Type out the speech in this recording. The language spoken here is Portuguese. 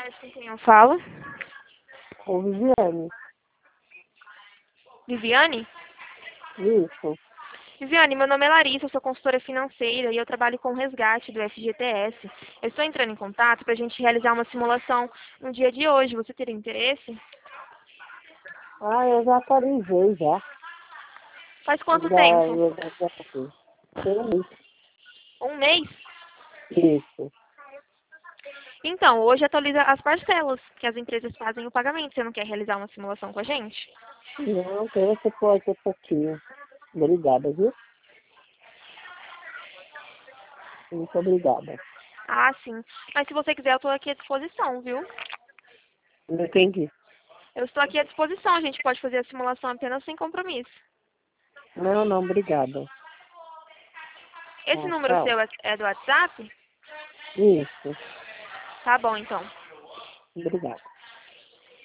tarde, com quem eu falo? Com Viviane. Viviane? Isso. Viviane, meu nome é Larissa, eu sou consultora financeira e eu trabalho com o resgate do FGTS. Eu estou entrando em contato para a gente realizar uma simulação no dia de hoje. Você teria interesse? Ah, eu já atualizei já. Faz quanto Já, tempo? já fiz. Tem Um mês? isso. Então, hoje atualiza as parcelas que as empresas fazem o pagamento. Você não quer realizar uma simulação com a gente? Não, então você pode ter pouquinho. Obrigada, viu? Muito obrigada. Ah, sim. Mas se você quiser, eu estou aqui à disposição, viu? Não entendi. Eu estou aqui à disposição. A gente pode fazer a simulação apenas sem compromisso. Não, obrigada. Esse Ah, número tchau. seu é do WhatsApp? Isso. Tá bom, então. Obrigada.